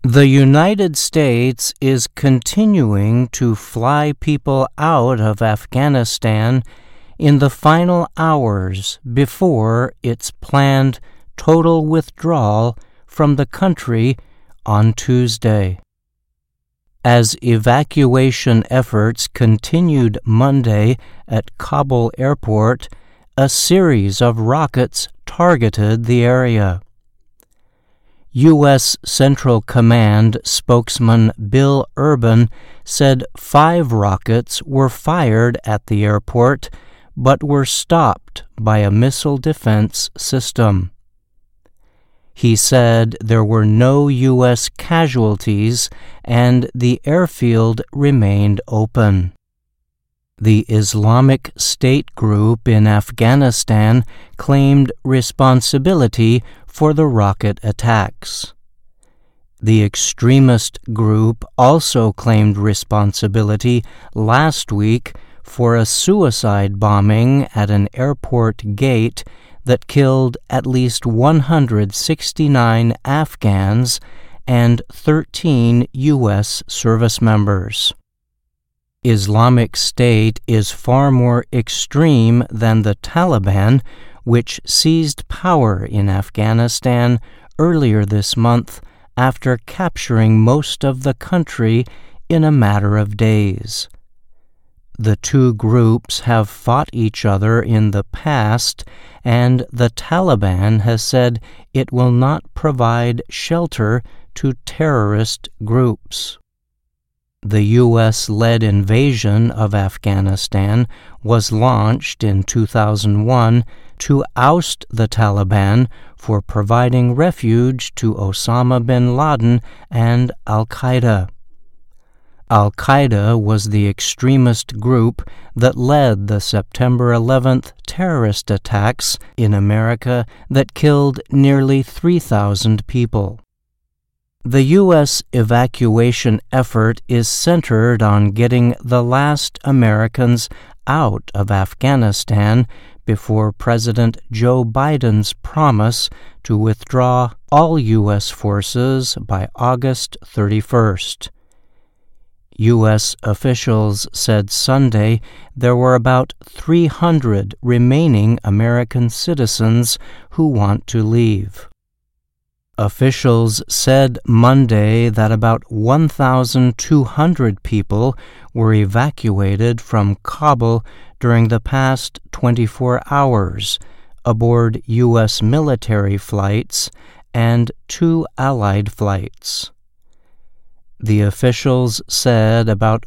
The United States is continuing to fly people out of Afghanistan in the final hours before its planned total withdrawal from the country on Tuesday. As evacuation efforts continued Monday at Kabul airport, a series of rockets targeted the area. U.S. Central Command spokesman Bill Urban said 5 rockets were fired at the airport but were stopped by a missile defense system. He said there were no U.S. casualties and the airfield remained open. The Islamic State group in Afghanistan claimed responsibility for the rocket attacks. The extremist group also claimed responsibility last week for a suicide bombing at an airport gate that killed at least 169 Afghans and 13 U.S. service members. Islamic State is far more extreme than the Taliban, which seized power in Afghanistan earlier this month after capturing most of the country in a matter of days. The two groups have fought each other in the past, and the Taliban has said it will not provide shelter to terrorist groups. The U.S.-led invasion of Afghanistan was launched in 2001 to oust the Taliban for providing refuge to Osama bin Laden and Al-Qaeda. Al-Qaeda was the extremist group that led the September 11th terrorist attacks in America that killed nearly 3,000 people. The U.S. evacuation effort is centered on getting the last Americans out of Afghanistan before President Joe Biden's promise to withdraw all U.S. forces by August 31st. U.S. officials said Sunday there were about 300 remaining American citizens who want to leave. Officials said Monday that about 1,200 people were evacuated from Kabul during the past 24 hours aboard U.S. military flights and 2 Allied flights. The officials said about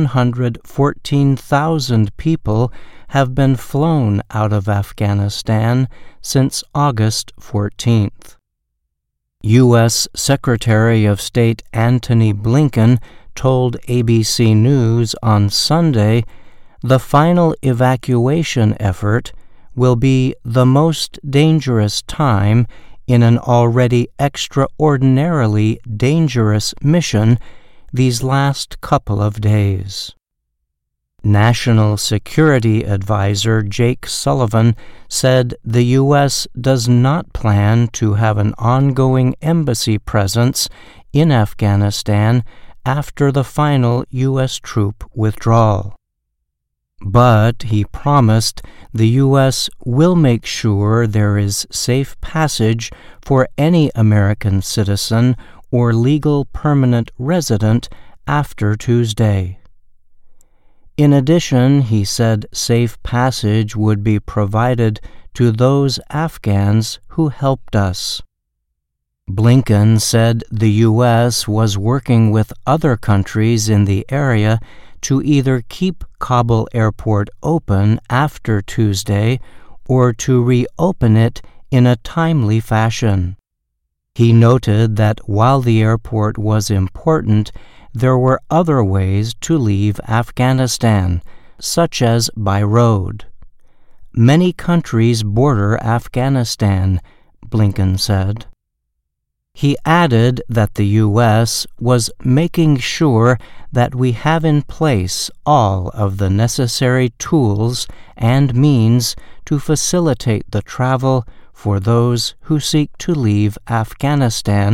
114,000 people have been flown out of Afghanistan since August 14th. U.S. Secretary of State Antony Blinken told ABC News on Sunday the final evacuation effort will be the most dangerous time in an already extraordinarily dangerous mission these last couple of days. National Security Advisor Jake Sullivan said the U.S. does not plan to have an ongoing embassy presence in Afghanistan after the final U.S. troop withdrawal. But he promised the U.S. will make sure there is safe passage for any American citizen or legal permanent resident after Tuesday. In addition, he said safe passage would be provided to those Afghans who helped us. Blinken said the U.S. was working with other countries in the area to either keep Kabul airport open after Tuesday or to reopen it in a timely fashion. He noted that while the airport was important, there were other ways to leave Afghanistan, such as by road. Many countries border Afghanistan, Blinken said. He added that the U.S. was making sure that we have in place all of the necessary tools and means to facilitate the travel for those who seek to leave Afghanistan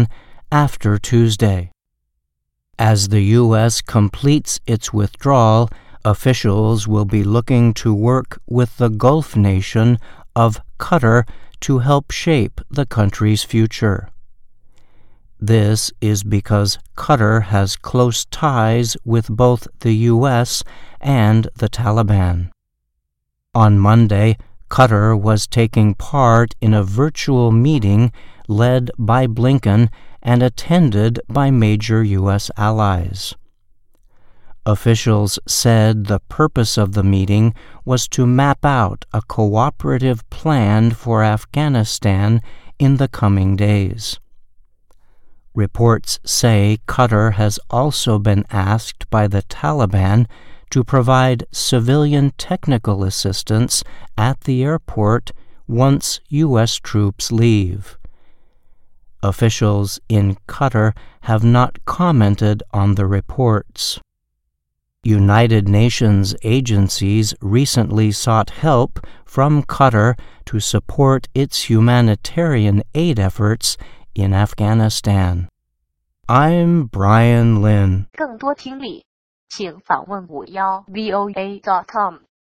after Tuesday. As the U.S. completes its withdrawal, officials will be looking to work with the Gulf nation of Qatar to help shape the country's future. This is because Qatar has close ties with both the U.S. and the Taliban. On Monday, Qatar was taking part in a virtual meeting led by Blinken and attended by major U.S. allies. Officials said the purpose of the meeting was to map out a cooperative plan for Afghanistan in the coming days. Reports say Qatar has also been asked by the Taliban to provide civilian technical assistance at the airport once U.S. troops leave. Officials in Qatar have not commented on the reports. United Nations agencies recently sought help from Qatar to support its humanitarian aid efforts in Afghanistan. I'm Brian Lynn. 更多听力，请访问51voa.com。